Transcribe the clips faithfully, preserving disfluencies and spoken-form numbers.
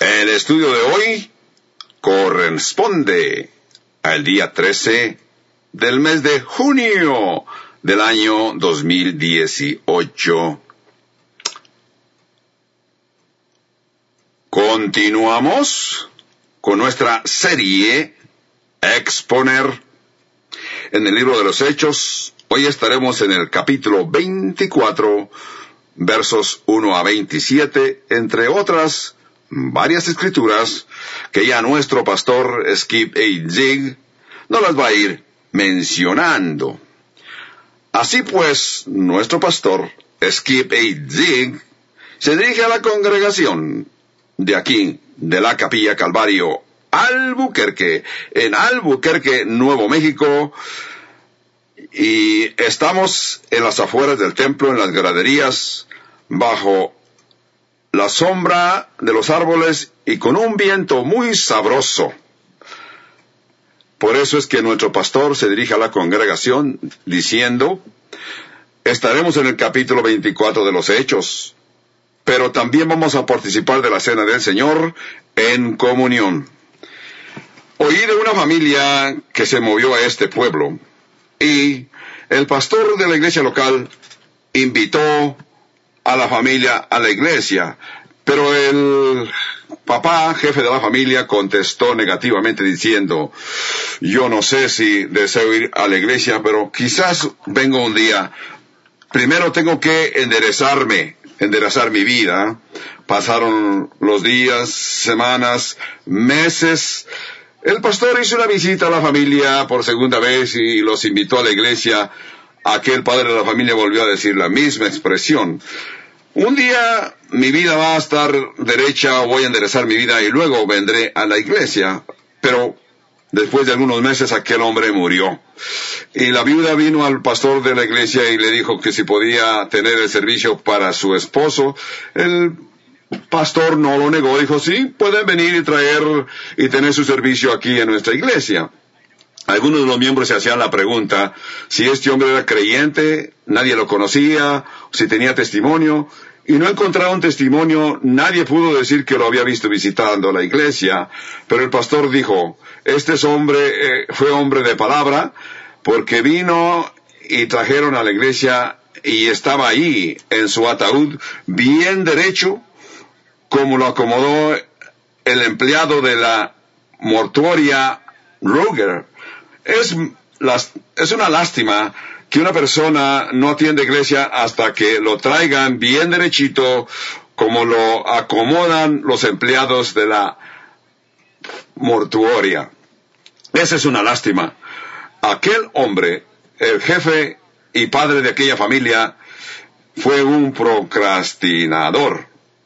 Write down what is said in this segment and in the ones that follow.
El estudio de hoy corresponde al día trece del mes de junio del año dos mil dieciocho. Continuamos con nuestra serie Exponer. En el libro de los Hechos, hoy estaremos en el capítulo veinticuatro, versos uno a veintisiete, entre otras varias escrituras que ya nuestro pastor Skip A. Zig nos las va a ir mencionando. Así pues, nuestro pastor Skip A. Zig se dirige a la congregación de aquí, de la Capilla Calvario Albuquerque, en Albuquerque, Nuevo México, y estamos en las afueras del templo, en las graderías, bajo la sombra de los árboles y con un viento muy sabroso. Por eso es que nuestro pastor se dirige a la congregación diciendo: estaremos en el capítulo veinticuatro de los Hechos, pero también vamos a participar de la Cena del Señor en comunión. Oí de una familia que se movió a este pueblo, y el pastor de la iglesia local invitó a la familia a la iglesia, pero el papá, jefe de la familia, contestó negativamente diciendo: yo no sé si deseo ir a la iglesia, pero quizás vengo un día. Primero tengo que enderezarme, enderezar mi vida. Pasaron los días, semanas, meses. El pastor hizo una visita a la familia por segunda vez y los invitó a la iglesia. Aquel padre de la familia volvió a decir la misma expresión: un día mi vida va a estar derecha, voy a enderezar mi vida y luego vendré a la iglesia. Pero después de algunos meses aquel hombre murió. Y la viuda vino al pastor de la iglesia y le dijo que si podía tener el servicio para su esposo. El pastor no lo negó, dijo: sí, pueden venir y traer y tener su servicio aquí en nuestra iglesia. Algunos de los miembros se hacían la pregunta si este hombre era creyente, nadie lo conocía, si tenía testimonio, y no encontraron testimonio. Nadie pudo decir que lo había visto visitando la iglesia, pero el pastor dijo: este es hombre, eh, fue hombre de palabra, porque vino y trajeron a la iglesia y estaba ahí en su ataúd bien derecho, como lo acomodó el empleado de la mortuoria Ruger. Es, las, es una lástima que una persona no atienda iglesia hasta que lo traigan bien derechito, como lo acomodan los empleados de la mortuoria. Esa es una lástima. Aquel hombre, el jefe y padre de aquella familia, fue un procrastinador.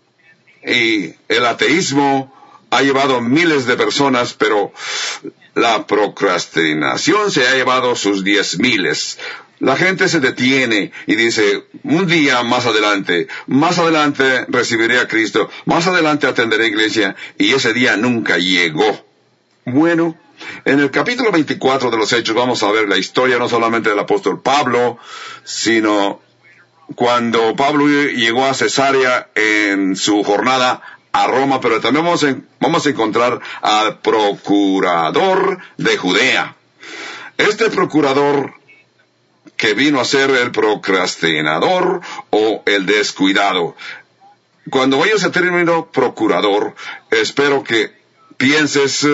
Y el ateísmo ha llevado miles de personas, pero la procrastinación se ha llevado sus diez miles. La gente se detiene y dice: un día más adelante, más adelante recibiré a Cristo, más adelante atenderé iglesia, y ese día nunca llegó. Bueno, en el capítulo veinticuatro de los Hechos vamos a ver la historia no solamente del apóstol Pablo, sino cuando Pablo llegó a Cesarea en su jornada a Roma, pero también vamos a, vamos a encontrar al procurador de Judea. Este procurador que vino a ser el procrastinador o el descuidado. Cuando vayas a término procurador, espero que pienses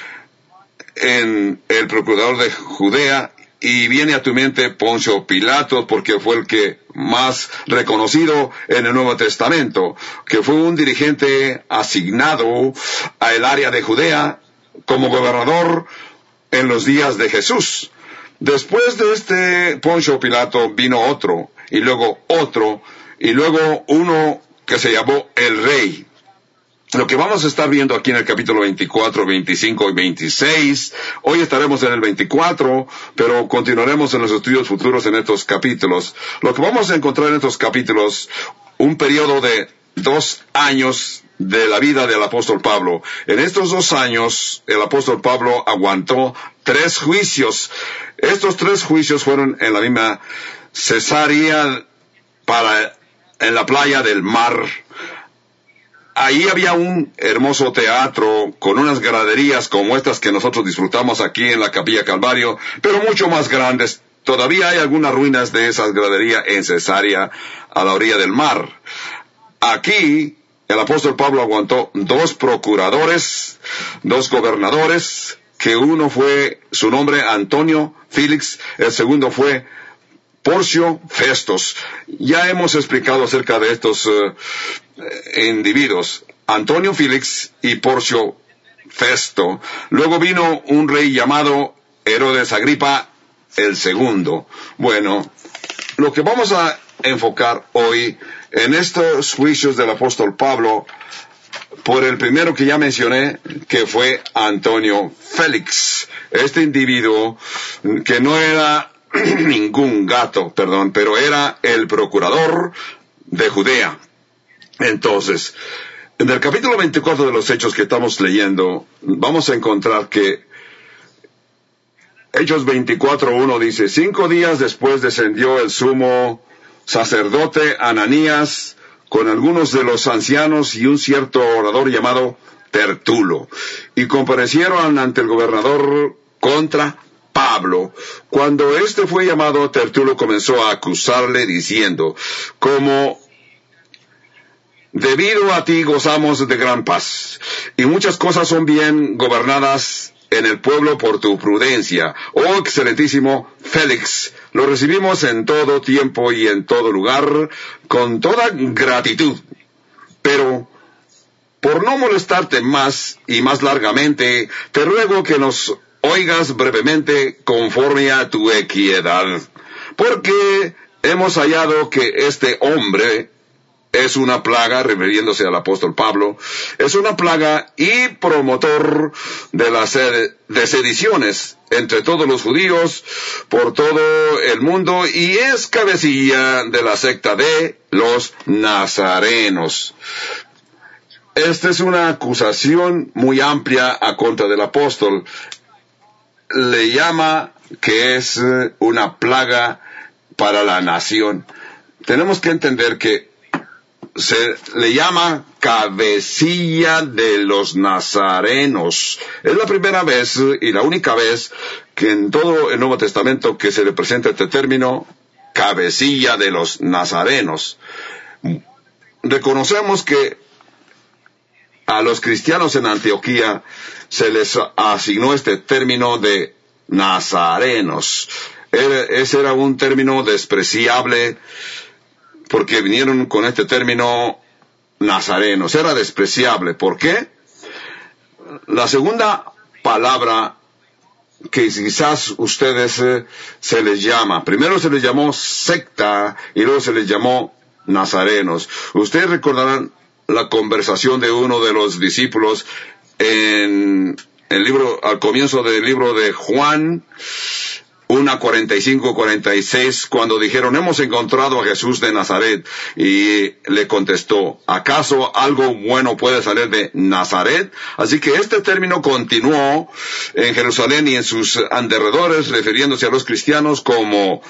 en el procurador de Judea y viene a tu mente Poncio Pilato, porque fue el que más reconocido en el Nuevo Testamento, que fue un dirigente asignado a el área de Judea como gobernador en los días de Jesús. Después de este Poncio Pilato vino otro, y luego otro, y luego uno que se llamó el Rey. Lo que vamos a estar viendo aquí en el capítulo veinticuatro, veinticinco y veintiséis, hoy estaremos en el veinticuatro, pero continuaremos en los estudios futuros en estos capítulos. Lo que vamos a encontrar en estos capítulos, un periodo de dos años de la vida del apóstol Pablo. En estos dos años, el apóstol Pablo aguantó tres juicios. Estos tres juicios fueron en la misma Cesarea, para, en la playa del mar. Ahí había un hermoso teatro con unas graderías como estas que nosotros disfrutamos aquí en la Capilla Calvario, pero mucho más grandes. Todavía hay algunas ruinas de esas graderías en Cesarea, a la orilla del mar. Aquí, el apóstol Pablo aguantó dos procuradores, dos gobernadores, que uno fue, su nombre, Antonio Félix, el segundo fue Porcio Festos. Ya hemos explicado acerca de estos uh, individuos, Antonio Félix y Porcio Festo. Luego vino un rey llamado Herodes Agripa el segundo. Bueno, lo que vamos a enfocar hoy en estos juicios del apóstol Pablo, por el primero que ya mencioné, que fue Antonio Félix. Este individuo que no era ningún gato, perdón, pero era el procurador de Judea. Entonces, en el capítulo veinticuatro de los Hechos que estamos leyendo, vamos a encontrar que Hechos veinticuatro uno dice, cinco días después descendió el sumo sacerdote Ananías con algunos de los ancianos y un cierto orador llamado Tertulo, y comparecieron ante el gobernador contra Pablo. Cuando éste fue llamado, Tertulo comenzó a acusarle diciendo, como debido a ti gozamos de gran paz, y muchas cosas son bien gobernadas en el pueblo por tu prudencia. Oh excelentísimo Félix, lo recibimos en todo tiempo y en todo lugar, con toda gratitud. Pero, por no molestarte más y más largamente, te ruego que nos oigas brevemente conforme a tu equidad, porque hemos hallado que este hombre es una plaga, refiriéndose al apóstol Pablo, es una plaga y promotor de las de sediciones entre todos los judíos por todo el mundo, y es cabecilla de la secta de los nazarenos. Esta es una acusación muy amplia a contra del apóstol. Le llama que es una plaga para la nación. Tenemos que entender que se le llama cabecilla de los nazarenos. Es la primera vez y la única vez que en todo el Nuevo Testamento que se le presenta este término, cabecilla de los nazarenos. Reconocemos que a los cristianos en Antioquía se les asignó este término de nazarenos. Era, ese era un término despreciable, porque vinieron con este término nazarenos. Era despreciable. ¿Por qué? La segunda palabra que quizás ustedes eh, se les llama, primero se les llamó secta y luego se les llamó nazarenos. Ustedes recordarán la conversación de uno de los discípulos en el libro, al comienzo del libro de Juan, uno cuarenta y cinco cuarenta y seis, cuando dijeron, hemos encontrado a Jesús de Nazaret, y le contestó, ¿acaso algo bueno puede salir de Nazaret? Así que este término continuó en Jerusalén y en sus alrededores, refiriéndose a los cristianos como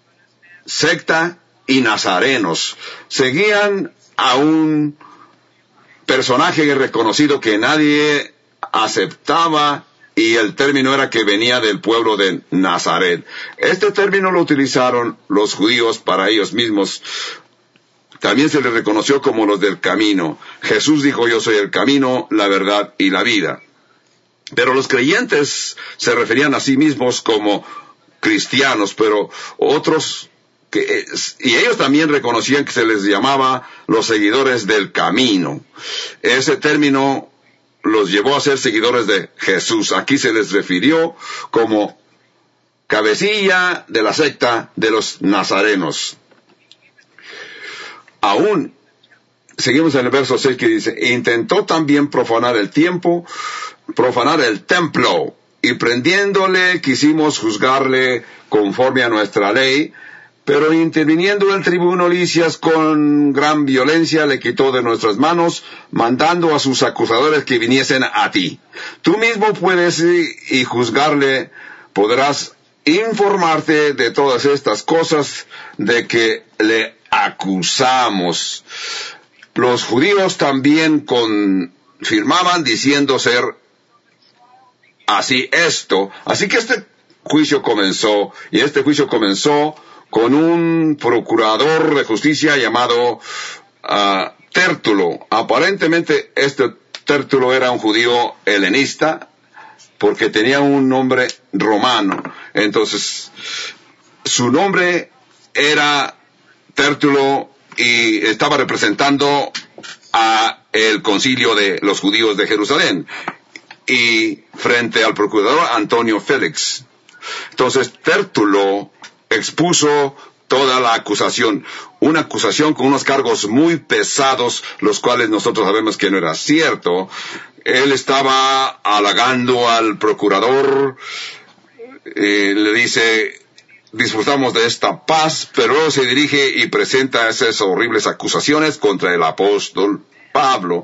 secta y nazarenos. Seguían a un personaje reconocido que nadie aceptaba, y el término era que venía del pueblo de Nazaret. Este término lo utilizaron los judíos para ellos mismos. También se les reconoció como los del camino. Jesús dijo, yo soy el camino, la verdad y la vida. Pero los creyentes se referían a sí mismos como cristianos, pero otros, que, y ellos también reconocían que se les llamaba los seguidores del camino. Ese término los llevó a ser seguidores de Jesús. Aquí se les refirió como cabecilla de la secta de los nazarenos. Aún, seguimos en el verso seis que dice, intentó también profanar el tiempo, profanar el templo, y prendiéndole quisimos juzgarle conforme a nuestra ley, pero interviniendo el tribuno Licias con gran violencia le quitó de nuestras manos, mandando a sus acusadores que viniesen a ti. Tú mismo puedes ir y juzgarle, podrás informarte de todas estas cosas de que le acusamos. los judíos también confirmaban diciendo ser así esto. Así que este juicio comenzó, y este juicio comenzó con un procurador de justicia llamado uh, Tértulo. Aparentemente este Tértulo era un judío helenista, porque tenía un nombre romano. Entonces, su nombre era Tértulo y estaba representando a el concilio de los judíos de Jerusalén, y frente al procurador Antonio Félix. Entonces, Tértulo expuso toda la acusación, una acusación con unos cargos muy pesados, los cuales nosotros sabemos que no era cierto. Él estaba halagando al procurador, eh, le dice, disfrutamos de esta paz, pero luego se dirige y presenta esas horribles acusaciones contra el apóstol Pablo.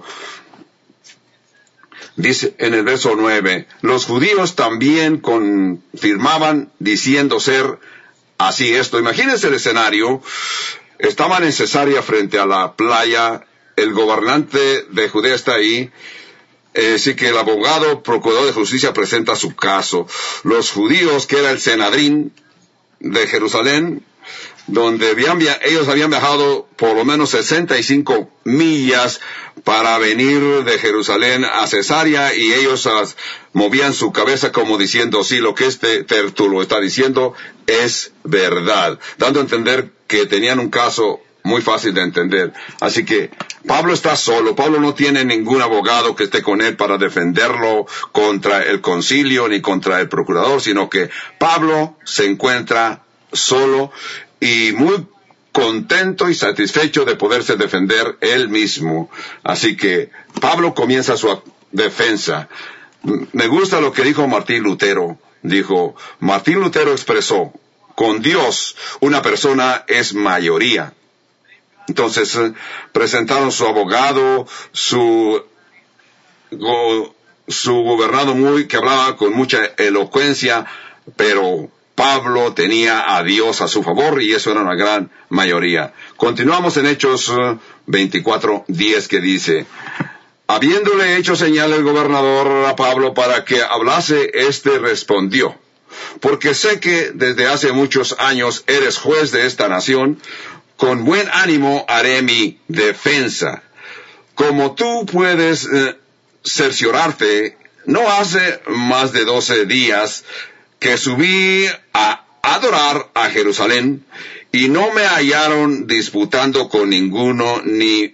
Dice en el verso nueve, los judíos también confirmaban diciendo ser así esto. Imagínense el escenario. Estaban en Cesarea frente a la playa, el gobernante de Judea está ahí, eh, así que el abogado procurador de justicia presenta su caso. Los judíos, que era el Senadrín de Jerusalén, donde habían, ellos habían viajado por lo menos sesenta y cinco millas para venir de Jerusalén a Cesarea, y ellos uh, movían su cabeza como diciendo, sí, lo que este Tértulo está diciendo es verdad, dando a entender que tenían un caso muy fácil de entender. Así que Pablo está solo. Pablo no tiene ningún abogado que esté con él para defenderlo contra el concilio ni contra el procurador, sino que Pablo se encuentra solo y muy contento y satisfecho de poderse defender él mismo. Así que Pablo comienza su defensa. Me gusta lo que dijo Martín Lutero. Dijo, Martín Lutero expresó, con Dios una persona es mayoría. Entonces eh, presentaron su abogado, su, go, su gobernado muy, que hablaba con mucha elocuencia, pero Pablo tenía a Dios a su favor, y eso era una gran mayoría. Continuamos en Hechos veinticuatro diez, que dice, habiéndole hecho señal el gobernador a Pablo para que hablase, éste respondió, porque sé que desde hace muchos años eres juez de esta nación, con buen ánimo haré mi defensa. Como tú puedes eh, cerciorarte, no hace más de doce días que subí a adorar a Jerusalén, y no me hallaron disputando con ninguno, ni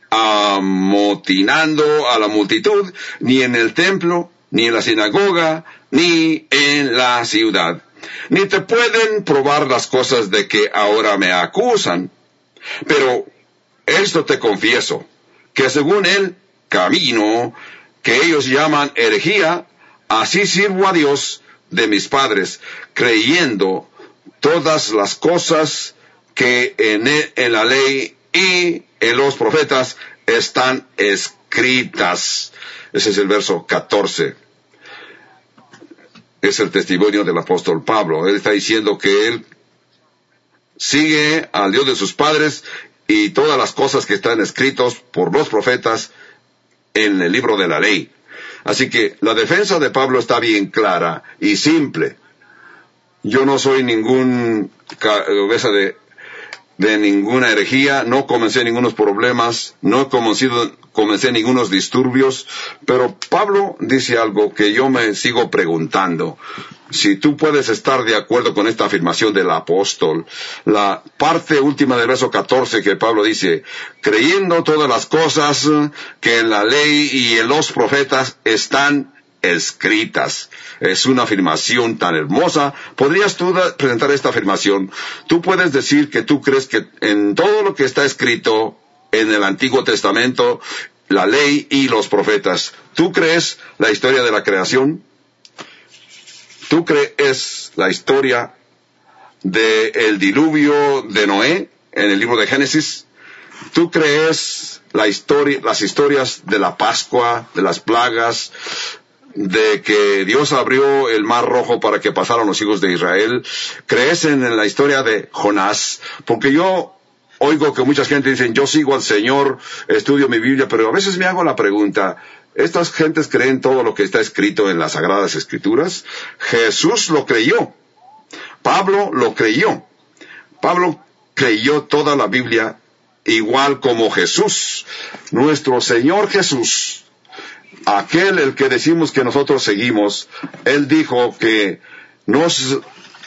amotinando a la multitud, ni en el templo, ni en la sinagoga, ni en la ciudad. Ni te pueden probar las cosas de que ahora me acusan. Pero esto te confieso, que según el camino que ellos llaman herejía, así sirvo a Dios de mis padres, creyendo todas las cosas que en, el, en la ley y en los profetas están escritas. Ese es el verso catorce. Es el testimonio del apóstol Pablo. Él está diciendo que él sigue al Dios de sus padres y todas las cosas que están escritos por los profetas en el libro de la ley. Así que la defensa de Pablo está bien clara y simple. Yo no soy ningún cabeza de, de ninguna herejía, no comencé ningunos problemas, no comencé, comencé ningunos disturbios, pero Pablo dice algo que yo me sigo preguntando. Si tú puedes estar de acuerdo con esta afirmación del apóstol, la parte última del verso catorce, que Pablo dice, creyendo todas las cosas que en la ley y en los profetas están escritas. Es una afirmación tan hermosa. ¿Podrías tú presentar esta afirmación? Tú puedes decir que tú crees que en todo lo que está escrito en el Antiguo Testamento, la ley y los profetas, ¿tú crees la historia de la creación? ¿Tú crees la historia del diluvio de Noé en el libro de Génesis? ¿Tú crees la historia, las historias de la Pascua, de las plagas, de que Dios abrió el mar rojo para que pasaran los hijos de Israel? ¿Crees en la historia de Jonás? Porque yo oigo que mucha gente dice, yo sigo al Señor, estudio mi Biblia, pero a veces me hago la pregunta, ¿estas gentes creen todo lo que está escrito en las Sagradas Escrituras? Jesús lo creyó. Pablo lo creyó. Pablo creyó toda la Biblia igual como Jesús. Nuestro Señor Jesús, aquel el que decimos que nosotros seguimos, Él dijo que nos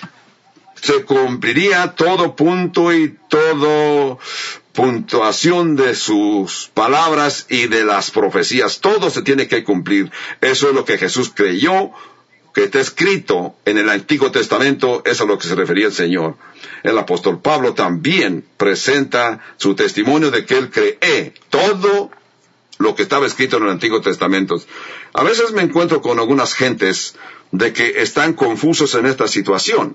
se cumpliría todo punto y todo puntuación de sus palabras y de las profecías. Todo se tiene que cumplir. Eso es lo que Jesús creyó, que está escrito en el Antiguo Testamento. Eso es a lo que se refería el Señor. El apóstol Pablo también presenta su testimonio de que él cree todo lo que estaba escrito en el Antiguo Testamento. A veces me encuentro con algunas gentes de que están confusos en esta situación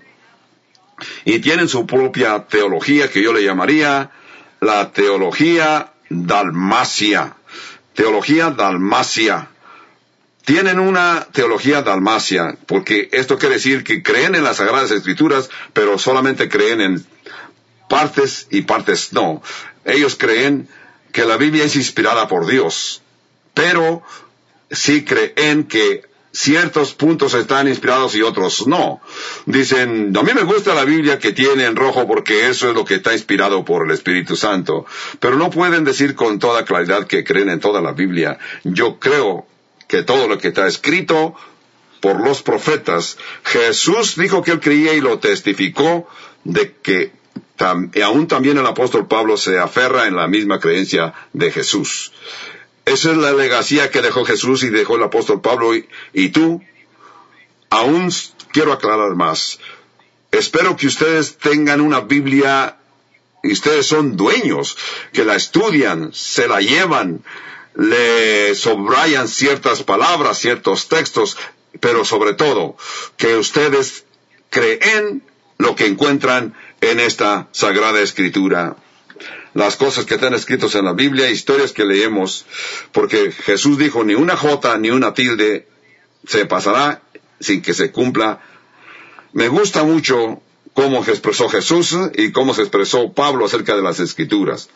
y tienen su propia teología, que yo le llamaría la teología dalmacia. Teología dalmacia. Tienen una teología dalmacia, porque esto quiere decir que creen en las Sagradas Escrituras, pero solamente creen en partes y partes no. Ellos creen que la Biblia es inspirada por Dios, pero sí creen que ciertos puntos están inspirados y otros no. Dicen, a mí me gusta la Biblia que tiene en rojo porque eso es lo que está inspirado por el Espíritu Santo. Pero no pueden decir con toda claridad que creen en toda la Biblia. Yo creo que todo lo que está escrito por los profetas, Jesús dijo que él creía y lo testificó de que tam, y aún también el apóstol Pablo se aferra en la misma creencia de Jesús. Esa es la legacía que dejó Jesús y dejó el apóstol Pablo. Y, y tú, aún quiero aclarar más. Espero que ustedes tengan una Biblia, y ustedes son dueños, que la estudian, se la llevan, le subrayan ciertas palabras, ciertos textos, pero sobre todo, que ustedes creen lo que encuentran en esta Sagrada Escritura. Las cosas que están escritas en la Biblia, historias que leemos, porque Jesús dijo, ni una jota ni una tilde se pasará sin que se cumpla. Me gusta mucho cómo se expresó Jesús y cómo se expresó Pablo acerca de las Escrituras.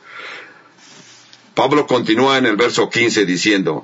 Pablo continúa en el verso quince diciendo,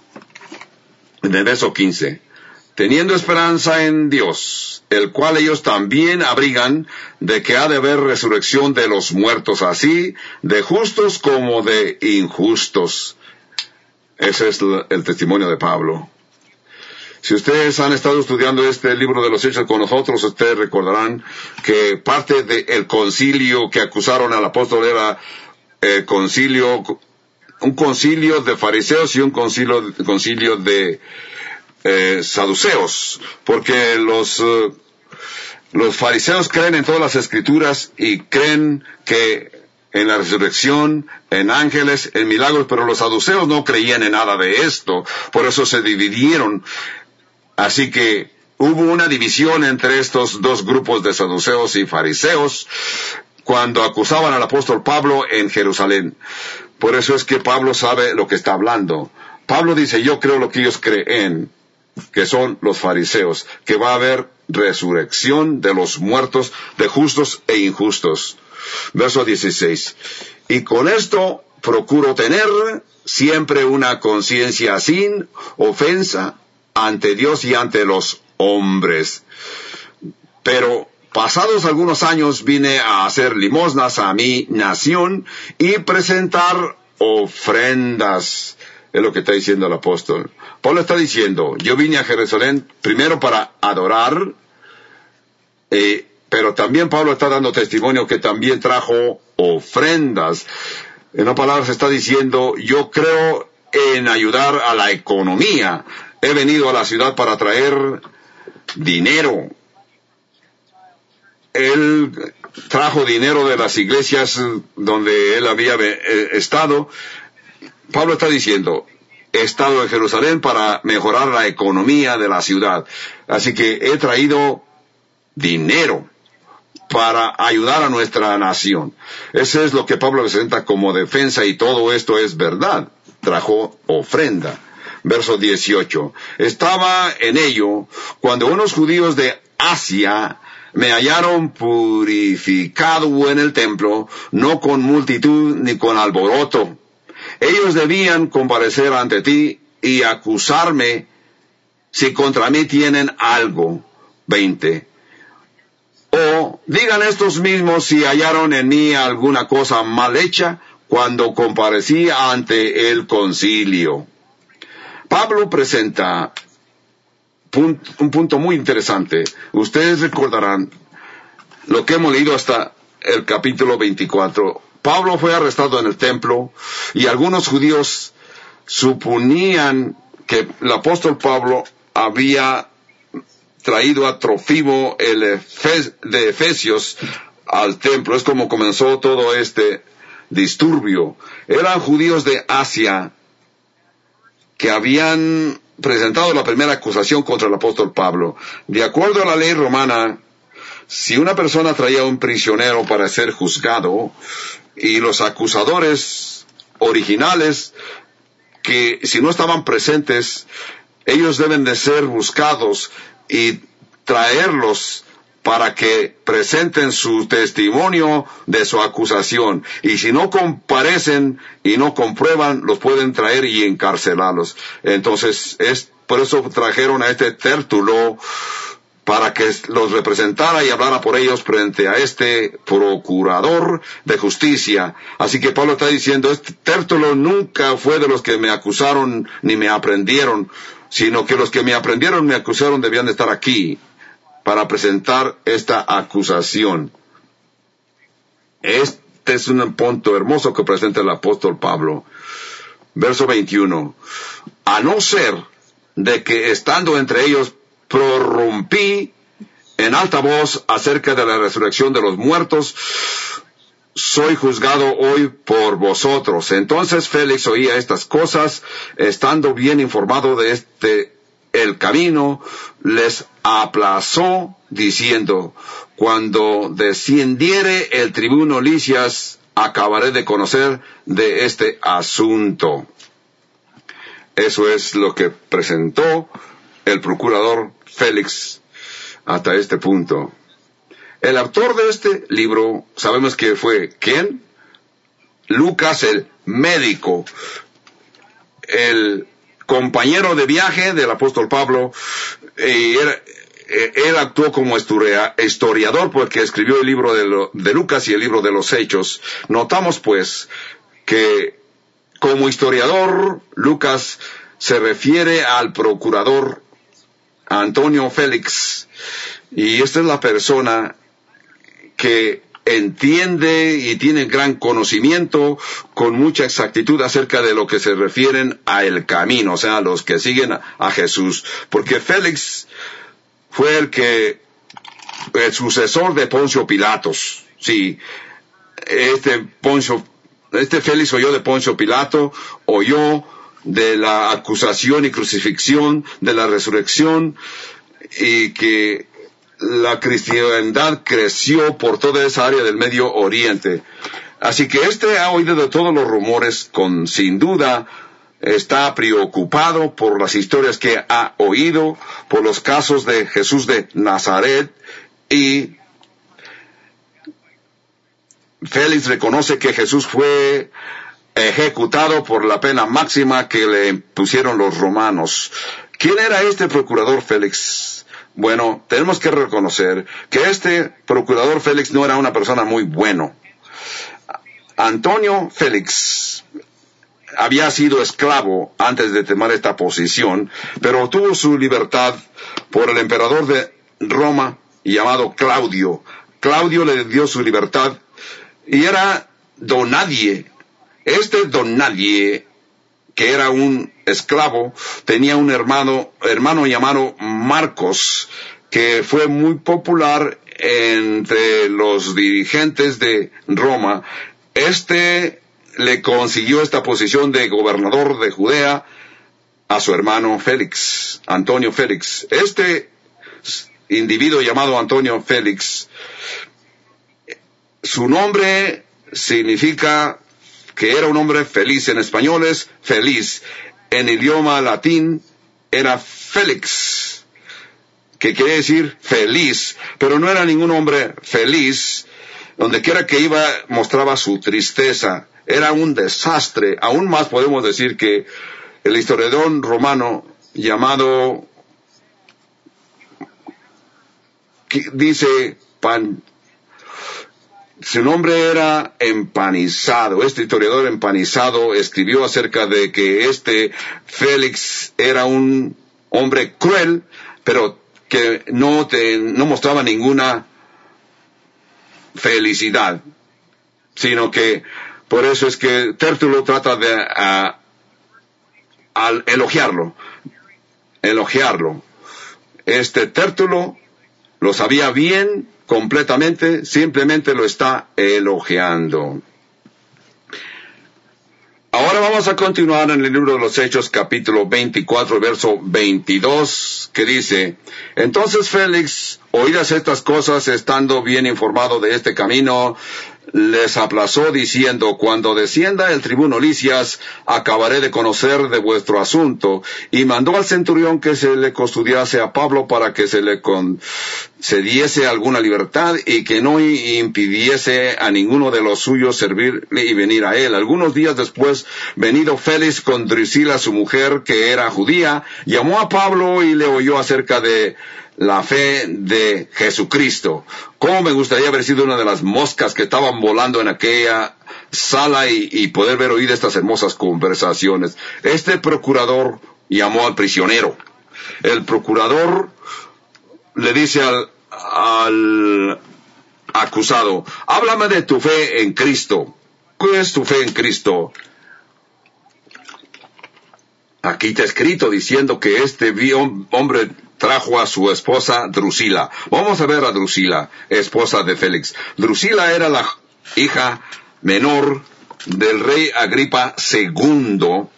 en el verso quince, teniendo esperanza en Dios, el cual ellos también abrigan, de que ha de haber resurrección de los muertos, así de justos como de injustos. Ese es el testimonio de Pablo. Si ustedes han estado estudiando este libro de los Hechos con nosotros, ustedes recordarán que parte del concilio que acusaron al apóstol era el concilio, un concilio de fariseos y un concilio, concilio de Eh, saduceos, porque los uh, los fariseos creen en todas las escrituras y creen que en la resurrección, en ángeles, en milagros, pero los saduceos no creían en nada de esto, por eso se dividieron. Así que hubo una división entre estos dos grupos de saduceos y fariseos cuando acusaban al apóstol Pablo en Jerusalén. Por eso es que Pablo sabe lo que está hablando. Pablo dice, yo creo lo que ellos creen, que son los fariseos, que va a haber resurrección de los muertos, de justos e injustos. Verso dieciséis. Y con esto procuro tener siempre una conciencia sin ofensa ante Dios y ante los hombres. Pero pasados algunos años vine a hacer limosnas a mi nación y presentar ofrendas. Es lo que está diciendo el apóstol. Pablo está diciendo, yo vine a Jerusalén primero para adorar, eh, pero también Pablo está dando testimonio que también trajo ofrendas. En otras palabras está diciendo, yo creo en ayudar a la economía. He venido a la ciudad para traer dinero. Él trajo dinero de las iglesias donde él había estado. Pablo está diciendo, he estado en Jerusalén para mejorar la economía de la ciudad. Así que he traído dinero para ayudar a nuestra nación. Ese es lo que Pablo presenta como defensa y todo esto es verdad. Trajo ofrenda. Verso dieciocho. Estaba en ello cuando unos judíos de Asia me hallaron purificado en el templo, no con multitud ni con alboroto. Ellos debían comparecer ante ti y acusarme si contra mí tienen algo. veinte. O digan estos mismos si hallaron en mí alguna cosa mal hecha cuando comparecí ante el concilio. Pablo presenta un punto muy interesante. Ustedes recordarán lo que hemos leído hasta el capítulo veinticuatro. Pablo fue arrestado en el templo y algunos judíos suponían que el apóstol Pablo había traído a Trófimo el Efe- de Efesios al templo. Es como comenzó todo este disturbio. Eran judíos de Asia que habían presentado la primera acusación contra el apóstol Pablo. De acuerdo a la ley romana, si una persona traía a un prisionero para ser juzgado, y los acusadores originales, que si no estaban presentes, ellos deben de ser buscados y traerlos para que presenten su testimonio de su acusación. Y si no comparecen y no comprueban, los pueden traer y encarcelarlos. Entonces, es por eso trajeron a este Tértulo, para que los representara y hablara por ellos frente a este procurador de justicia. Así que Pablo está diciendo, este Tértulo nunca fue de los que me acusaron ni me aprendieron, sino que los que me aprendieron, me acusaron, debían de estar aquí para presentar esta acusación. Este es un punto hermoso que presenta el apóstol Pablo. Verso veintiuno. A no ser de que estando entre ellos prorrumpí en alta voz acerca de la resurrección de los muertos, soy juzgado hoy por vosotros. Entonces Félix oía estas cosas, estando bien informado de este el camino, les aplazó diciendo, cuando descendiere el tribuno Licias, acabaré de conocer de este asunto. Eso es lo que presentó el procurador Félix hasta este punto. El autor de este libro, sabemos que fue, ¿quién? Lucas, el médico, el compañero de viaje del apóstol Pablo, y él, él actuó como historiador porque escribió el libro de, lo, de Lucas y el libro de los Hechos. Notamos pues que como historiador, Lucas se refiere al procurador Antonio Félix, y esta es la persona que entiende y tiene gran conocimiento con mucha exactitud acerca de lo que se refieren a el camino, o sea, a los que siguen a, a Jesús, porque Félix fue el que, el sucesor de Poncio Pilatos, sí, este Poncio, este Félix oyó de Poncio Pilato, oyó de la acusación y crucifixión, de la resurrección, y que la cristiandad creció por toda esa área del Medio Oriente. Así que este ha oído de todos los rumores, con sin duda está preocupado por las historias que ha oído, por los casos de Jesús de Nazaret, y Félix reconoce que Jesús fue ejecutado por la pena máxima que le impusieron los romanos. ¿Quién era este procurador Félix? Bueno, tenemos que reconocer que este procurador Félix no era una persona muy buena. Antonio Félix había sido esclavo antes de tomar esta posición, pero obtuvo su libertad por el emperador de Roma llamado Claudio. Claudio le dio su libertad y era don nadie. Este don nadie, que era un esclavo, tenía un hermano, hermano llamado Marcos, que fue muy popular entre los dirigentes de Roma. Este le consiguió esta posición de gobernador de Judea a su hermano Félix, Antonio Félix. Este individuo llamado Antonio Félix, su nombre significa que era un hombre feliz. En español es feliz. En idioma latín era Félix, que quería decir feliz, pero no era ningún hombre feliz. Donde quiera que iba mostraba su tristeza. Era un desastre. Aún más podemos decir que el historiador romano llamado, dice, pan, su nombre era Empanizado. Este historiador Empanizado escribió acerca de que este Félix era un hombre cruel, pero que no, te, no mostraba ninguna felicidad, sino que por eso es que Tértulo trata de uh, al elogiarlo, elogiarlo. Este Tértulo lo sabía bien, completamente, simplemente lo está elogiando. Ahora vamos a continuar en el libro de los Hechos, capítulo veinticuatro, verso veintidós, que dice: Entonces Félix, oídas estas cosas, estando bien informado de este camino, les aplazó diciendo: Cuando descienda el tribuno Licias, acabaré de conocer de vuestro asunto. Y mandó al centurión que se le custodiase a Pablo para que se le concediese alguna libertad y que no impidiese a ninguno de los suyos servirle y venir a él. Algunos días después, venido Félix con Drusila, su mujer, que era judía, llamó a Pablo y le oyó acerca de la fe de Jesucristo. Cómo me gustaría haber sido una de las moscas que estaban volando en aquella sala y, y poder ver oír estas hermosas conversaciones. Este procurador llamó al prisionero. El procurador le dice al, al acusado: háblame de tu fe en Cristo. ¿Qué es tu fe en Cristo? Aquí está escrito diciendo que este hombre trajo a su esposa Drusila. Vamos a ver a Drusila, esposa de Félix. Drusila era la hija menor del rey Agripa segundo.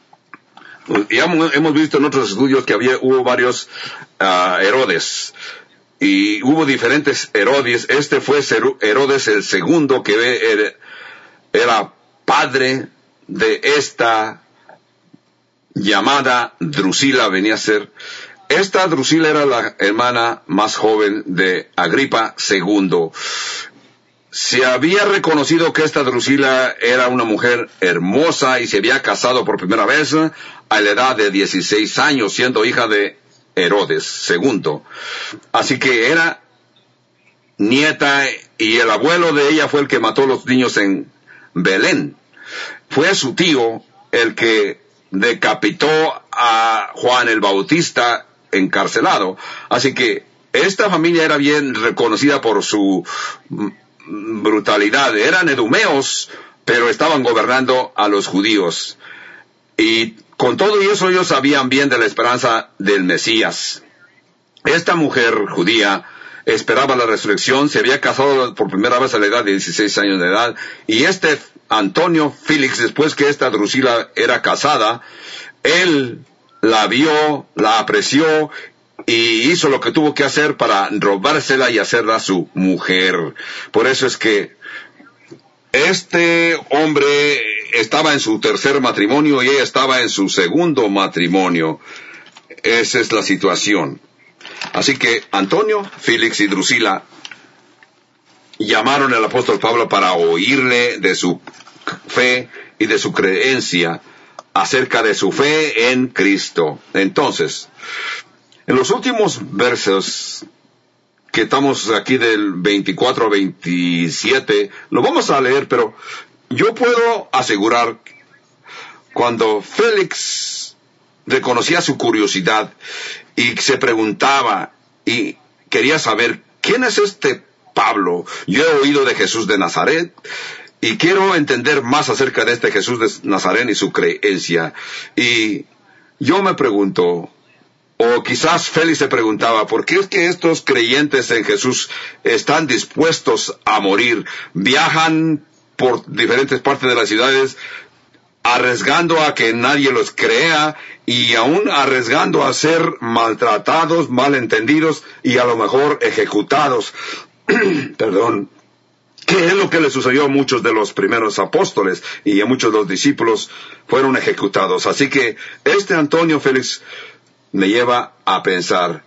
Ya hemos visto en otros estudios que había, hubo varios uh, Herodes. Y hubo diferentes Herodes. Este fue Herodes el segundo, que era padre de esta llamada Drusila, venía a ser. Esta Drusila era la hermana más joven de Agripa segundo. Se había reconocido que esta Drusila era una mujer hermosa y se había casado por primera vez a la edad de dieciséis años, siendo hija de Herodes segundo. Así que era nieta, y el abuelo de ella fue el que mató a los niños en Belén. Fue su tío el que decapitó a Juan el Bautista encarcelado. Así que esta familia era bien reconocida por su brutalidad. Eran edomeos, pero estaban gobernando a los judíos. Y con todo eso ellos sabían bien de la esperanza del Mesías. Esta mujer judía esperaba la resurrección, se había casado por primera vez a la edad de dieciséis años de edad, y este Antonio Félix, después que esta Drusila era casada, él la vio, la apreció y hizo lo que tuvo que hacer para robársela y hacerla su mujer. Por eso es que este hombre estaba en su tercer matrimonio y ella estaba en su segundo matrimonio. Esa es la situación. Así que Antonio, Félix y Drusila llamaron al apóstol Pablo para oírle de su fe y de su creencia acerca de su fe en Cristo. Entonces, en los últimos versos que estamos aquí del veinticuatro a veintisiete, lo vamos a leer, pero yo puedo asegurar, cuando Félix reconocía su curiosidad y se preguntaba y quería saber, ¿quién es este Pablo? Yo he oído de Jesús de Nazaret y quiero entender más acerca de este Jesús de Nazaret y su creencia. Y yo me pregunto, o quizás Félix se preguntaba, ¿por qué es que estos creyentes en Jesús están dispuestos a morir? Viajan por diferentes partes de las ciudades, arriesgando a que nadie los crea y aún arriesgando a ser maltratados, malentendidos y a lo mejor ejecutados. Perdón. ¿Qué es lo que le sucedió a muchos de los primeros apóstoles? Y a muchos de los discípulos fueron ejecutados. Así que este Antonio Félix me lleva a pensar,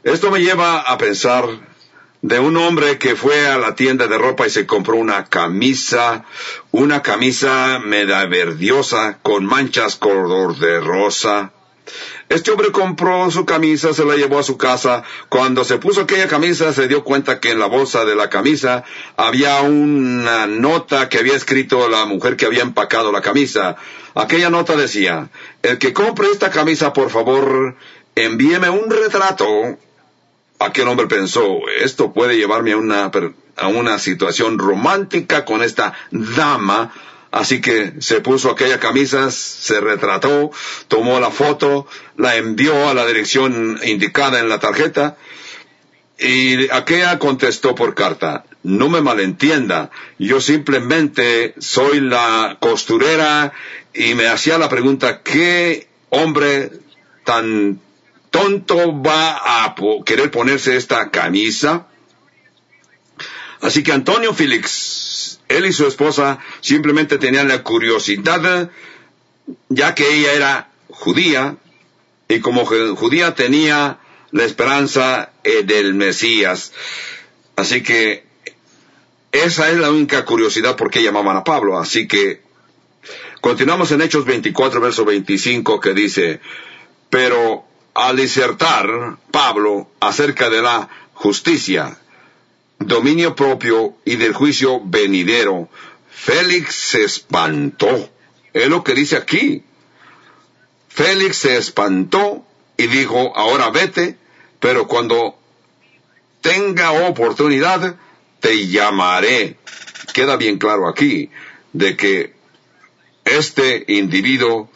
Esto me lleva a pensar de un hombre que fue a la tienda de ropa y se compró una camisa, una camisa medaverdiosa con manchas color de rosa. Este hombre compró su camisa, se la llevó a su casa. Cuando se puso aquella camisa, se dio cuenta que en la bolsa de la camisa había una nota que había escrito la mujer que había empacado la camisa. Aquella nota decía: el que compre esta camisa, por favor, envíeme un retrato. Aquel hombre pensó: esto puede llevarme a una, a una situación romántica con esta dama. Así que se puso aquella camisa, se retrató, tomó la foto, la envió a la dirección indicada en la tarjeta, y aquella contestó por carta: no me malentienda, yo simplemente soy la costurera, y me hacía la pregunta: ¿qué hombre tan tonto va a po- querer ponerse esta camisa? Así que Antonio Félix, él y su esposa simplemente tenían la curiosidad, ya que ella era judía, y como judía tenía la esperanza eh, del Mesías. Así que esa es la única curiosidad por qué llamaban a Pablo. Así que continuamos en Hechos veinticuatro, verso veinticinco, que dice: pero al disertar Pablo acerca de la justicia, dominio propio y del juicio venidero, Félix se espantó. Es lo que dice aquí. Félix se espantó y dijo: ahora vete, pero cuando tenga oportunidad te llamaré. Queda bien claro aquí de que este individuo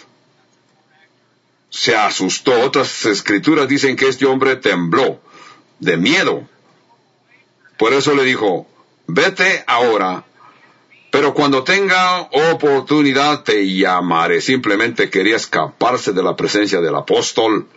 se asustó. Otras escrituras dicen que este hombre tembló de miedo. Por eso le dijo: vete ahora, pero cuando tenga oportunidad te llamaré. Simplemente quería escaparse de la presencia del apóstol.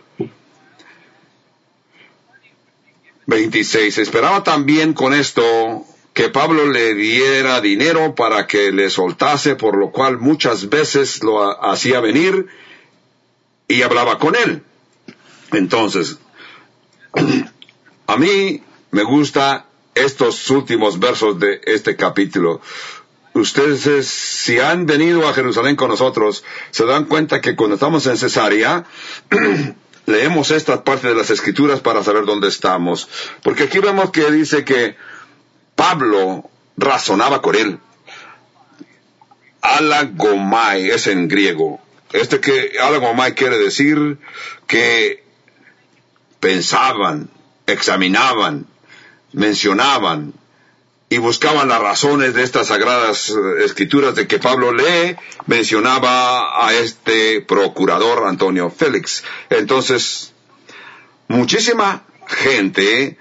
veintiséis. Esperaba también con esto que Pablo le diera dinero para que le soltase, por lo cual muchas veces lo hacía venir y hablaba con él. Entonces, a mí me gusta estos últimos versos de este capítulo. Ustedes, si han venido a Jerusalén con nosotros, se dan cuenta que cuando estamos en Cesarea, leemos esta parte de las Escrituras para saber dónde estamos. Porque aquí vemos que dice que Pablo razonaba con él. Alagomai es en griego. Este que alagomai quiere decir que pensaban, examinaban, mencionaban y buscaban las razones de estas sagradas escrituras de que Pablo le mencionaba a este procurador Antonio Félix. Entonces, muchísima gente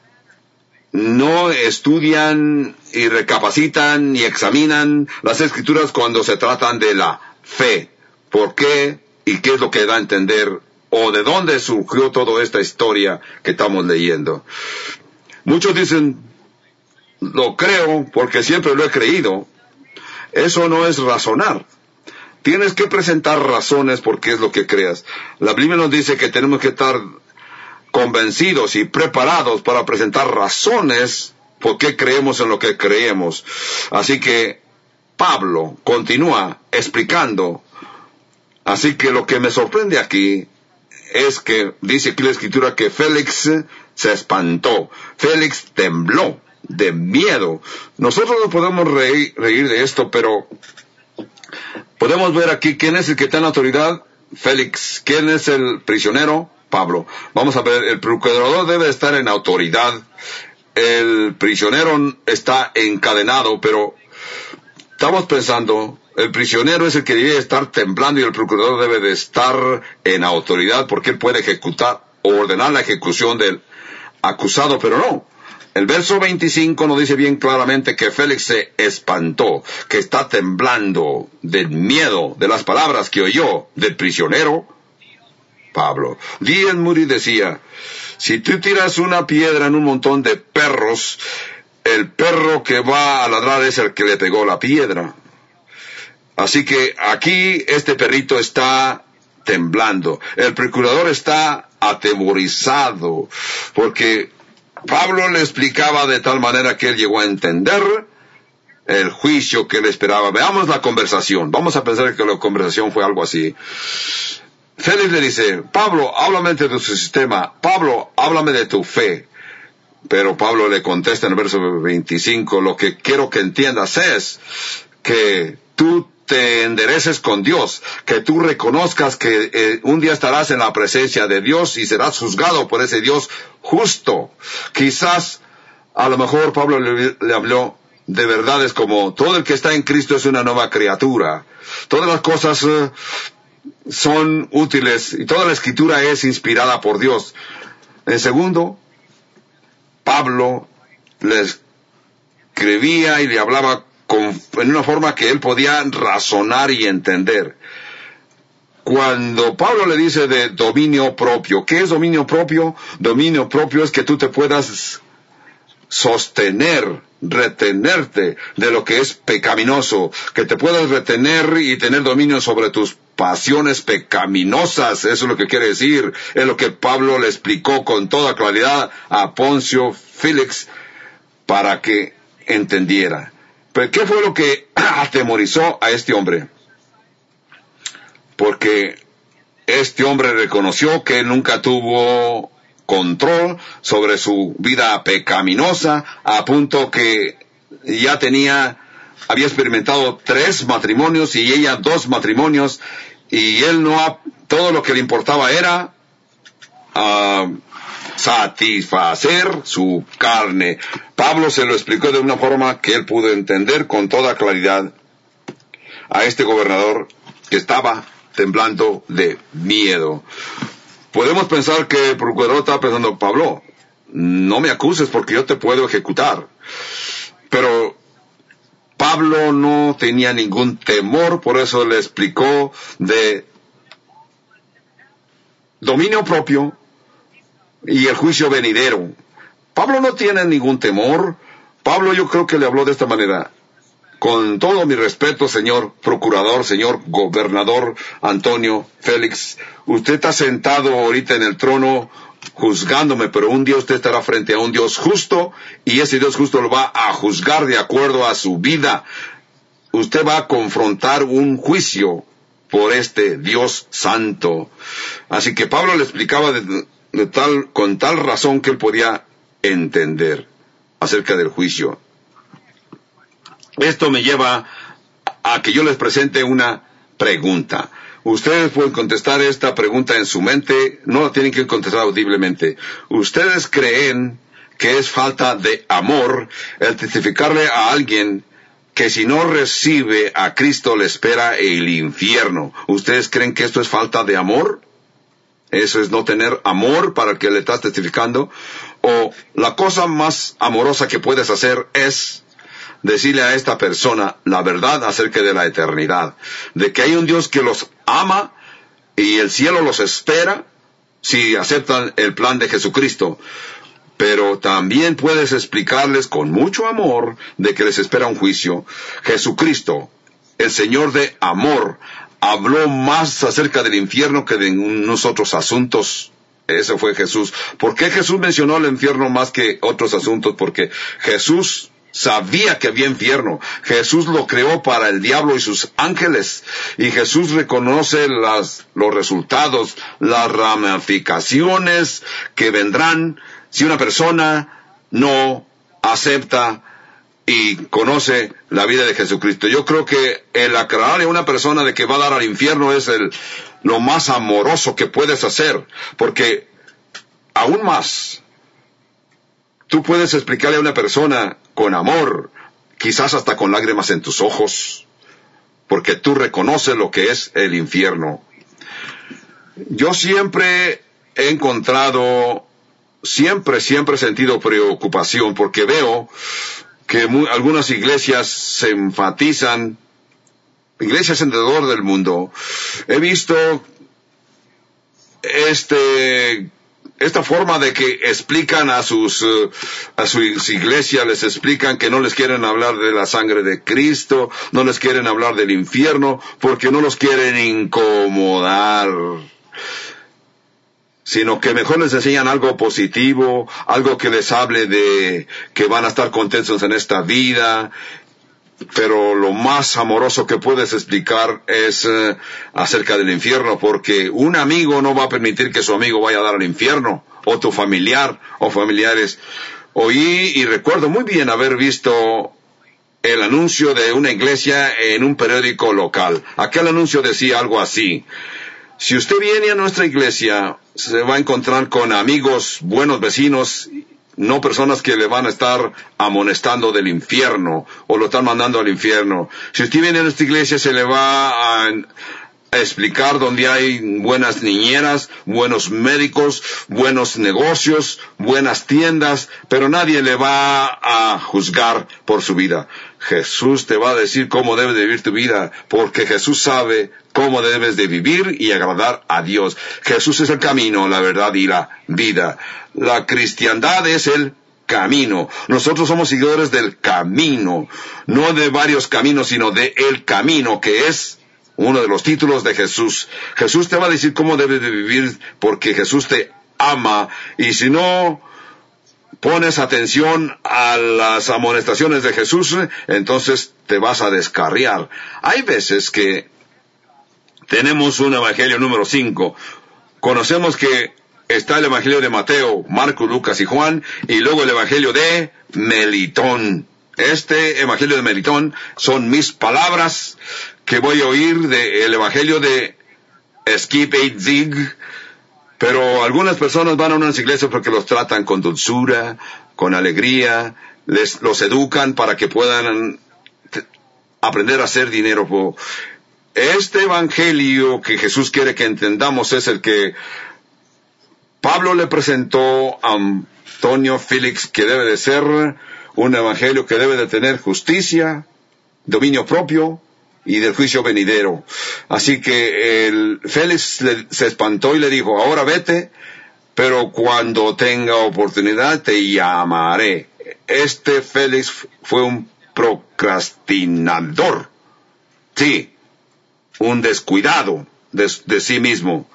no estudian y recapacitan y examinan las escrituras cuando se tratan de la fe. ¿Por qué? ¿Y qué es lo que da a entender? ¿O de dónde surgió toda esta historia que estamos leyendo? Muchos dicen: lo creo porque siempre lo he creído. Eso no es razonar. Tienes que presentar razones porque es lo que creas. La Biblia nos dice que tenemos que estar convencidos y preparados para presentar razones por qué creemos en lo que creemos. Así que Pablo continúa explicando. Así que lo que me sorprende aquí es que dice aquí la Escritura que Félix se espantó. Félix tembló de miedo. Nosotros no podemos reír, reír de esto, pero podemos ver aquí quién es el que está en la autoridad. Félix. ¿Quién es el prisionero? Pablo. Vamos a ver, el procurador debe estar en autoridad. El prisionero está encadenado, pero estamos pensando, el prisionero es el que debe estar temblando y el procurador debe de estar en autoridad porque él puede ejecutar o ordenar la ejecución del acusado, pero no. El verso veinticinco nos dice bien claramente que Félix se espantó, que está temblando del miedo de las palabras que oyó del prisionero Pablo. D L Moody decía: si tú tiras una piedra en un montón de perros, el perro que va a ladrar es el que le pegó la piedra. Así que aquí este perrito está temblando. El procurador está atemorizado, porque Pablo le explicaba de tal manera que él llegó a entender el juicio que le esperaba. Veamos la conversación. Vamos a pensar que la conversación fue algo así. Félix le dice, Pablo, háblame de tu sistema. Pablo, háblame de tu fe. Pero Pablo le contesta en el verso veinticinco, lo que quiero que entiendas es que tú te endereces con Dios, que tú reconozcas que eh, un día estarás en la presencia de Dios y serás juzgado por ese Dios justo. Quizás, a lo mejor Pablo le, le habló de verdades como todo el que está en Cristo es una nueva criatura. Todas las cosas eh, son útiles y toda la escritura es inspirada por Dios. En segundo, Pablo le escribía y le hablaba con, en una forma que él podía razonar y entender. Cuando Pablo le dice de dominio propio, ¿qué es dominio propio? Dominio propio es que tú te puedas sostener, retenerte de lo que es pecaminoso, que te puedas retener y tener dominio sobre tus pasiones pecaminosas. Eso es lo que quiere decir, es lo que Pablo le explicó con toda claridad a Poncio Félix para que entendiera. Pero ¿qué fue lo que atemorizó a este hombre? Porque este hombre reconoció que nunca tuvo control sobre su vida pecaminosa, a punto que ya tenía, había experimentado tres matrimonios y ella dos matrimonios, y él no, ha, todo lo que le importaba era uh, satisfacer su carne. Pablo se lo explicó de una forma que él pudo entender con toda claridad a este gobernador que estaba temblando de miedo. Podemos pensar que el procurador estaba pensando, Pablo, no me acuses porque yo te puedo ejecutar. Pero Pablo no tenía ningún temor, por eso le explicó de dominio propio y el juicio venidero. Pablo no tiene ningún temor. Pablo yo creo que le habló de esta manera. Con todo mi respeto, señor procurador, señor gobernador Antonio Félix, usted está sentado ahorita en el trono juzgándome, pero un día usted estará frente a un Dios justo, y ese Dios justo lo va a juzgar de acuerdo a su vida. Usted va a confrontar un juicio por este Dios santo. Así que Pablo le explicaba de, de tal, con tal razón que él podía entender acerca del juicio. Esto me lleva a que yo les presente una pregunta. Ustedes pueden contestar esta pregunta en su mente, no la tienen que contestar audiblemente. ¿Ustedes creen que es falta de amor el testificarle a alguien que si no recibe a Cristo le espera el infierno? ¿Ustedes creen que esto es falta de amor? ¿Eso es no tener amor para el que le estás testificando? ¿O la cosa más amorosa que puedes hacer es decirle a esta persona la verdad acerca de la eternidad, de que hay un Dios que los ama y el cielo los espera si aceptan el plan de Jesucristo? Pero también puedes explicarles con mucho amor de que les espera un juicio. Jesucristo, el Señor de amor, habló más acerca del infierno que de unos otros asuntos. Ese fue Jesús. ¿Por qué Jesús mencionó el infierno más que otros asuntos? Porque Jesús sabía que había infierno. Jesús lo creó para el diablo y sus ángeles. Y Jesús reconoce las, los resultados, las ramificaciones que vendrán si una persona no acepta y conoce la vida de Jesucristo. Yo creo que el aclararle a una persona de que va a dar al infierno es el, lo más amoroso que puedes hacer. Porque aún más, tú puedes explicarle a una persona con amor, quizás hasta con lágrimas en tus ojos, porque tú reconoces lo que es el infierno. Yo siempre he encontrado, siempre, siempre he sentido preocupación, porque veo que muy, algunas iglesias se enfatizan, iglesias alrededor del mundo. He visto este esta forma de que explican a sus uh, a sus iglesias, les explican que no les quieren hablar de la sangre de Cristo, no les quieren hablar del infierno, porque no los quieren incomodar. sino que mejor les enseñan algo positivo, algo que les hable de que van a estar contentos en esta vida. Pero lo más amoroso que puedes explicar es eh, acerca del infierno, porque un amigo no va a permitir que su amigo vaya a dar al infierno, o tu familiar, o familiares. Oí y recuerdo muy bien haber visto el anuncio de una iglesia en un periódico local. Aquel anuncio decía algo así: si usted viene a nuestra iglesia, se va a encontrar con amigos, buenos vecinos, no personas que le van a estar amonestando del infierno o lo están mandando al infierno. Si usted viene a nuestra iglesia, se le va a, a explicar donde hay buenas niñeras, buenos médicos, buenos negocios, buenas tiendas, pero nadie le va a juzgar por su vida. Jesús te va a decir cómo debes de vivir tu vida, porque Jesús sabe cómo debes de vivir y agradar a Dios. Jesús es el camino, la verdad y la vida. La cristiandad es el camino. Nosotros somos seguidores del camino, no de varios caminos, sino de el camino, que es uno de los títulos de Jesús. Jesús te va a decir cómo debes de vivir, porque Jesús te ama, y si no pones atención a las amonestaciones de Jesús, entonces te vas a descarriar. Hay veces que tenemos un evangelio número cinco. Conocemos que está el evangelio de Mateo, Marcos, Lucas y Juan, y luego el evangelio de Melitón. Este evangelio de Melitón son mis palabras que voy a oír del evangelio de Skip Heitzig. Pero algunas personas van a unas iglesias porque los tratan con dulzura, con alegría, les los educan para que puedan t- aprender a hacer dinero. Este evangelio que Jesús quiere que entendamos es el que Pablo le presentó a Antonio Félix, que debe de ser un evangelio que debe de tener justicia, dominio propio y del juicio venidero. Así que el Félix le, se espantó y le dijo: ahora vete, pero cuando tenga oportunidad te llamaré. Este Félix fue un procrastinador. Sí, un descuidado de, de sí mismo.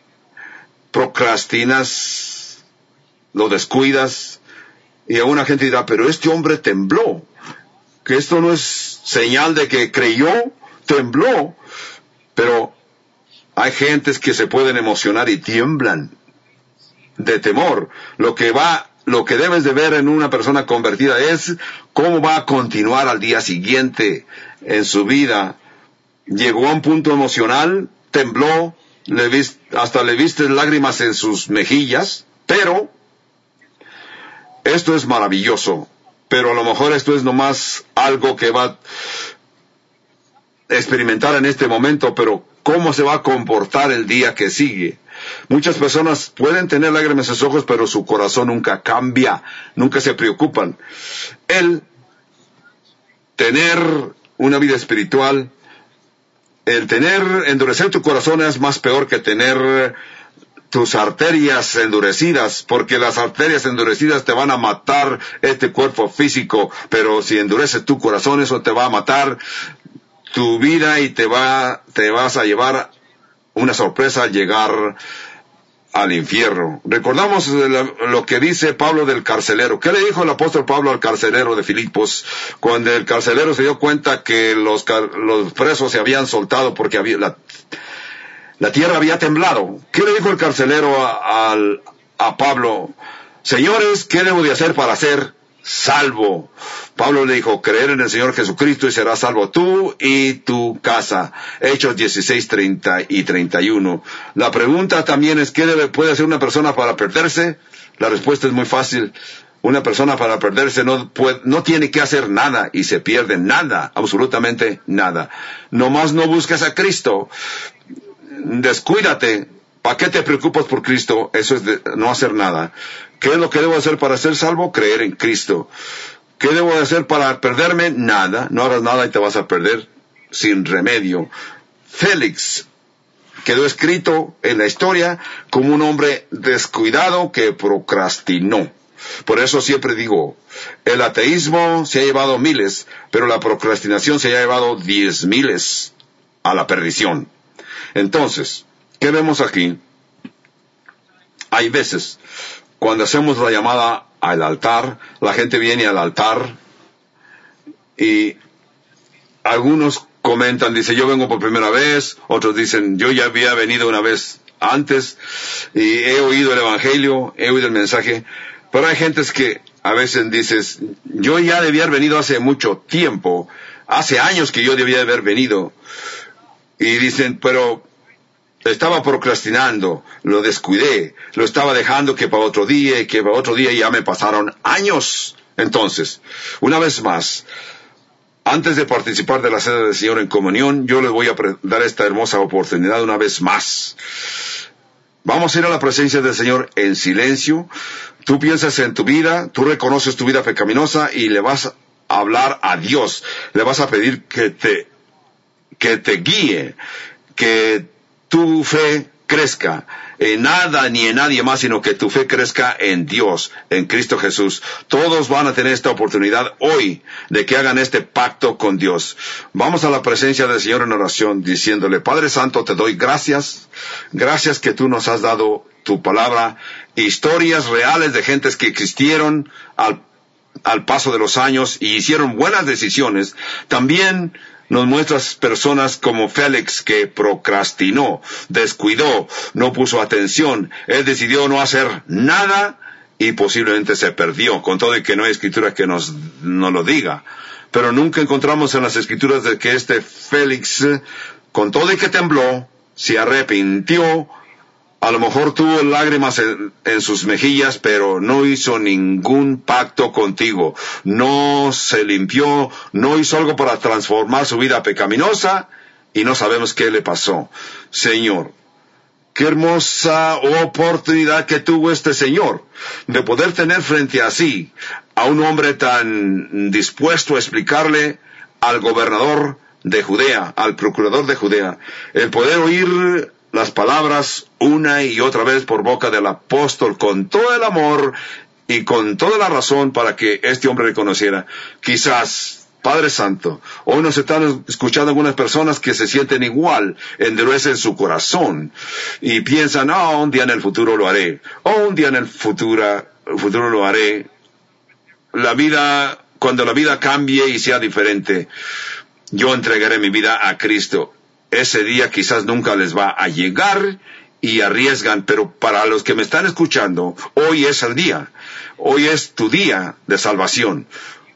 Procrastinas, lo descuidas, y a una gente dirá: pero este hombre tembló, que esto no es señal de que creyó, tembló. Pero hay gentes que se pueden emocionar y tiemblan de temor. Lo que va, lo que debes de ver en una persona convertida es cómo va a continuar al día siguiente en su vida. Llegó a un punto emocional, tembló, le vis, hasta le viste lágrimas en sus mejillas, pero esto es maravilloso. Pero a lo mejor esto es nomás algo que va a experimentar en este momento, pero ¿cómo se va a comportar el día que sigue? Muchas personas pueden tener lágrimas en sus ojos, pero su corazón nunca cambia, nunca se preocupan. El tener una vida espiritual, el tener, endurecer tu corazón es más peor que tener tus arterias endurecidas, porque las arterias endurecidas te van a matar este cuerpo físico, pero si endureces tu corazón, eso te va a matar tu vida y te va, te vas a llevar una sorpresa al llegar al infierno. Recordamos lo que dice Pablo del carcelero. ¿Qué le dijo el apóstol Pablo al carcelero de Filipos cuando el carcelero se dio cuenta que los, los presos se habían soltado porque había, la, la tierra había temblado? ¿Qué le dijo el carcelero a, a, a Pablo? Señores, ¿qué debo de hacer para ser salvo? Pablo le dijo: creer en el Señor Jesucristo y serás salvo tú y tu casa. Hechos dieciséis, treinta y treinta y uno. La pregunta también es: ¿qué debe, puede hacer una persona para perderse? La respuesta es muy fácil. Una persona para perderse no puede, no tiene que hacer nada y se pierde nada, absolutamente nada. Nomás no buscas a Cristo. Descuídate. ¿Para qué te preocupas por Cristo? Eso es de no hacer nada. ¿Qué es lo que debo hacer para ser salvo? Creer en Cristo. ¿Qué debo hacer para perderme? Nada. No hagas nada y te vas a perder sin remedio. Félix quedó escrito en la historia como un hombre descuidado que procrastinó. Por eso siempre digo, el ateísmo se ha llevado miles, pero la procrastinación se ha llevado diez miles a la perdición. Entonces, ¿qué vemos aquí? Hay veces, cuando hacemos la llamada al altar, la gente viene al altar y algunos comentan, dice, yo vengo por primera vez, otros dicen, yo ya había venido una vez antes y he oído el evangelio, he oído el mensaje, pero hay gentes que a veces dices, yo ya debía haber venido hace mucho tiempo, hace años que yo debía haber venido, y dicen, pero estaba procrastinando, lo descuidé, lo estaba dejando que para otro día, y que para otro día, y ya me pasaron años. Entonces, una vez más, antes de participar de la cena del Señor en comunión, yo les voy a dar esta hermosa oportunidad una vez más. Vamos a ir a la presencia del Señor en silencio. Tú piensas en tu vida, tú reconoces tu vida pecaminosa y le vas a hablar a Dios. Le vas a pedir que te, que te guíe, que tu fe crezca en nada ni en nadie más, sino que tu fe crezca en Dios, en Cristo Jesús. Todos van a tener esta oportunidad hoy de que hagan este pacto con Dios. Vamos a la presencia del Señor en oración diciéndole, Padre Santo, te doy gracias, gracias que tú nos has dado tu palabra, historias reales de gentes que existieron al, al paso de los años y hicieron buenas decisiones. También nos muestras personas como Félix, que procrastinó, descuidó, no puso atención. Él decidió no hacer nada y posiblemente se perdió, con todo y que no hay escritura que nos, nos lo diga. Pero nunca encontramos en las escrituras de que este Félix, con todo y que tembló, se arrepintió. A lo mejor tuvo lágrimas en, en sus mejillas, pero no hizo ningún pacto contigo. No se limpió, no hizo algo para transformar su vida pecaminosa, y no sabemos qué le pasó. Señor, qué hermosa oportunidad que tuvo este señor de poder tener frente a sí a un hombre tan dispuesto a explicarle al gobernador de Judea, al procurador de Judea, el poder oír las palabras una y otra vez por boca del apóstol con todo el amor y con toda la razón para que este hombre reconociera. Quizás, Padre Santo, hoy nos están escuchando algunas personas que se sienten igual, endurecen su corazón y piensan, oh, un día en el futuro lo haré, oh, un día en el futuro, futuro lo haré. La vida, cuando la vida cambie y sea diferente, yo entregaré mi vida a Cristo. Ese día quizás nunca les va a llegar y arriesgan, pero para los que me están escuchando, hoy es el día. Hoy es tu día de salvación.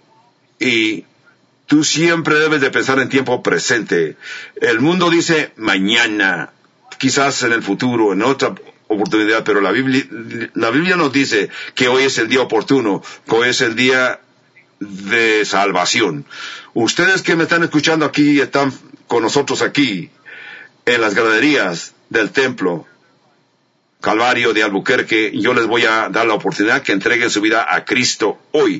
Y tú siempre debes de pensar en tiempo presente. El mundo dice mañana, quizás en el futuro, en otra oportunidad, pero la Biblia, la Biblia nos dice que hoy es el día oportuno, que hoy es el día de salvación. Ustedes que me están escuchando aquí, están con nosotros aquí, en las graderías del templo Calvario de Albuquerque, yo les voy a dar la oportunidad que entreguen su vida a Cristo hoy.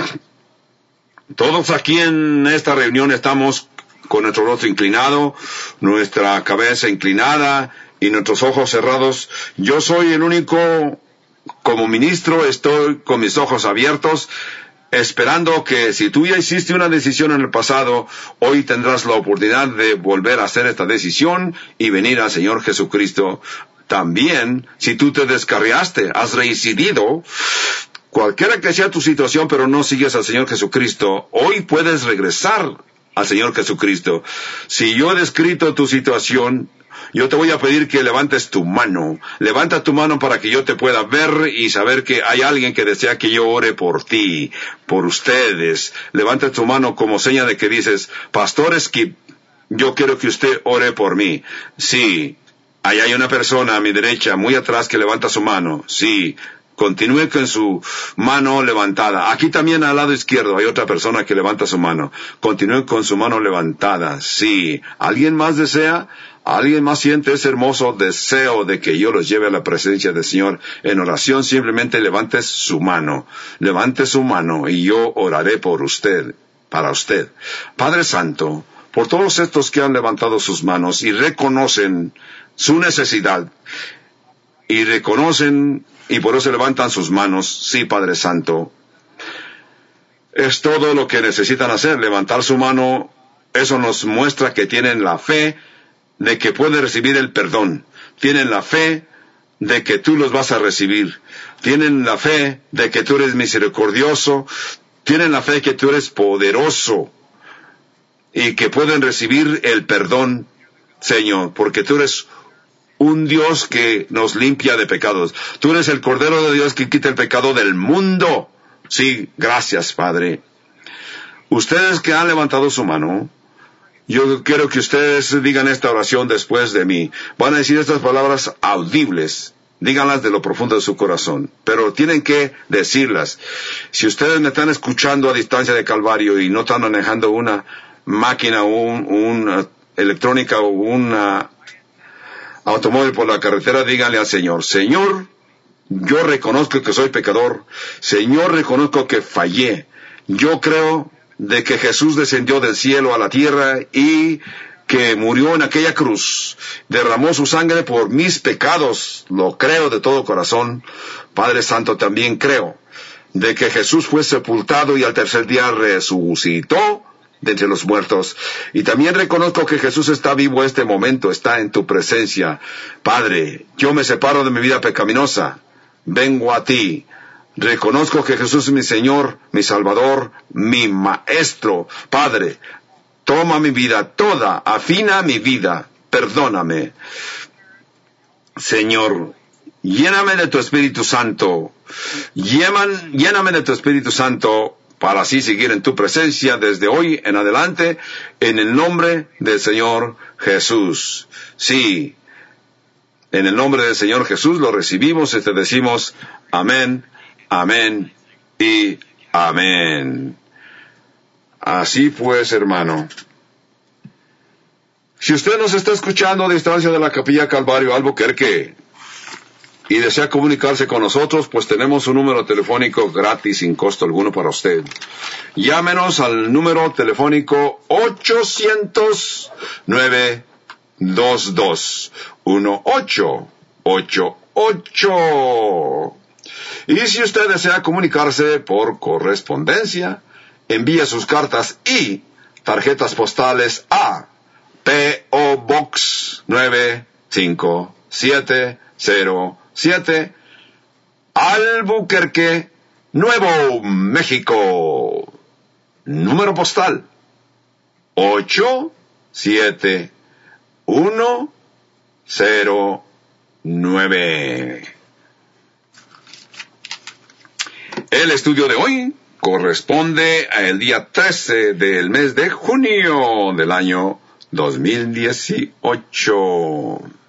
Todos aquí en esta reunión estamos con nuestro rostro inclinado, nuestra cabeza inclinada y nuestros ojos cerrados. Yo soy el único, como ministro, estoy con mis ojos abiertos, esperando que si tú ya hiciste una decisión en el pasado, hoy tendrás la oportunidad de volver a hacer esta decisión y venir al Señor Jesucristo. También, si tú te descarriaste, has reincidido, cualquiera que sea tu situación, pero no sigues al Señor Jesucristo, hoy puedes regresar al Señor Jesucristo. Si yo he descrito tu situación, yo te voy a pedir que levantes tu mano. Levanta tu mano para que yo te pueda ver y saber que hay alguien que desea que yo ore por ti, por ustedes. Levanta tu mano como seña de que dices, Pastor Skip, yo quiero que usted ore por mí. Sí, ahí hay una persona a mi derecha, muy atrás, que levanta su mano. Sí, continúe con su mano levantada. Aquí también al lado izquierdo hay otra persona que levanta su mano. Continúe con su mano levantada. Sí, ¿alguien más desea? ¿Alguien más siente ese hermoso deseo de que yo los lleve a la presencia del Señor en oración? Simplemente levante su mano, levante su mano y yo oraré por usted, para usted. Padre Santo, por todos estos que han levantado sus manos y reconocen su necesidad, y reconocen y por eso levantan sus manos, sí, Padre Santo, es todo lo que necesitan hacer, levantar su mano. Eso nos muestra que tienen la fe de que pueden recibir el perdón. Tienen la fe de que tú los vas a recibir. Tienen la fe de que tú eres misericordioso. Tienen la fe que tú eres poderoso. Y que pueden recibir el perdón, Señor, porque tú eres un Dios que nos limpia de pecados. Tú eres el Cordero de Dios que quita el pecado del mundo. Sí, gracias, Padre. Ustedes que han levantado su mano, yo quiero que ustedes digan esta oración después de mí. Van a decir estas palabras audibles. Díganlas de lo profundo de su corazón. Pero tienen que decirlas. Si ustedes me están escuchando a distancia de Calvario y no están manejando una máquina o un, una electrónica o una automóvil por la carretera, díganle al Señor: Señor, yo reconozco que soy pecador. Señor, reconozco que fallé. Yo creo de que Jesús descendió del cielo a la tierra y que murió en aquella cruz, derramó su sangre por mis pecados. Lo creo de todo corazón. Padre Santo, también creo de que Jesús fue sepultado y al tercer día resucitó de entre los muertos. Y también reconozco que Jesús está vivo este momento, está en tu presencia. Padre, yo me separo de mi vida pecaminosa. Vengo a ti. Reconozco que Jesús es mi Señor, mi Salvador, mi Maestro. Padre, toma mi vida toda, afina mi vida, perdóname. Señor, lléname de tu Espíritu Santo. Lléman, lléname de tu Espíritu Santo para así seguir en tu presencia desde hoy en adelante, en el nombre del Señor Jesús. Sí, en el nombre del Señor Jesús lo recibimos y te decimos amén, amén y amén. Así pues, hermano. Si usted nos está escuchando a distancia de la Capilla Calvario Albuquerque y desea comunicarse con nosotros, pues tenemos un número telefónico gratis sin costo alguno para usted. Llámenos al número telefónico ochocientos, nueve dos dos, uno ocho ocho ocho. Y si usted desea comunicarse por correspondencia, envía sus cartas y tarjetas postales a P O Box nueve cinco siete cero siete, Albuquerque, Nuevo México. Número postal ocho siete uno cero nueve. El estudio de hoy corresponde al día trece del mes de junio del año dos mil dieciocho.